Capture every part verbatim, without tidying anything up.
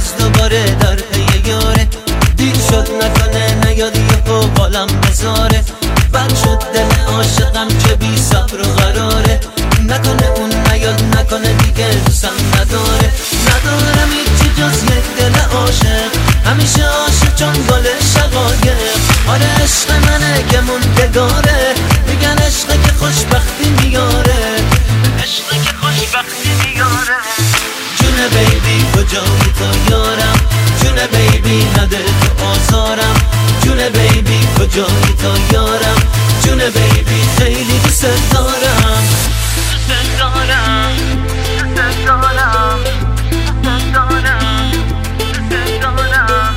دوباره در پی یاره، دیر شد نکنه نیاد یهو بالم بذاره، بند شد دل عاشقم که بی صبر و قراره، نکنه اون نیاد نکنه دیگه دوستم نداره، ندارم هیچی جز یک دل عاشق، همیشه عاشق چون گل شقایق. آره عشق منه که موندگاره، میگن عشق که خوشبختی میاره، عشق که خوشبختی میاره. جونه بیبی کجایی تو یارم، جونه بیبی نده تو آزارم، جونه بیبی کجایی تو یارم، جونه بیبی خیلی دوست دارم، دوست دارم، دوست دارم، دوست دارم، دوست دارم.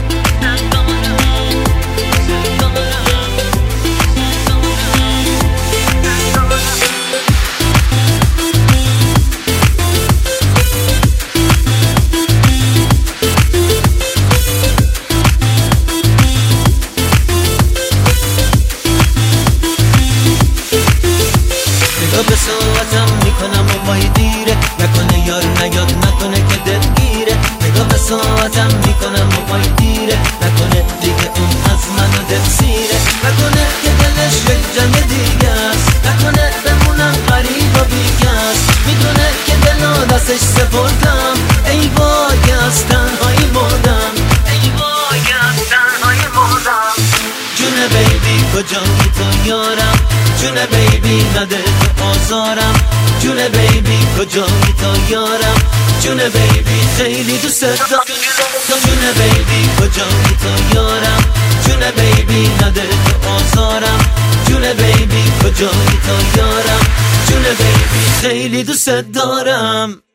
به صورتم میکنم و وای دیره، نکنه یار نیاد نکنه که دلگیره، نگاه به صورتم میکنم و وای دیره، نکنه دیگه اون از منو دل سیره، نکنه که دلش یک جنگ دیگه است، نکنه بمونم غریب و بیکس، میدونه که دلو دستش سپردم، ای وای از تنهایی مردم، ای وای از تنهایی مردم. جونه بیبی کجایی تو یارم، جونه بیبی نده تو آزارم، جونه بیبی کجایی تو یارم، جونه بیبی خیلی دوست دارم، جونه بیبی کجایی تو یارم، جونه بیبی نده تو آزارم، جونه بیبی کجایی تو یارم، جونه بیبی خیلی دوست دارم.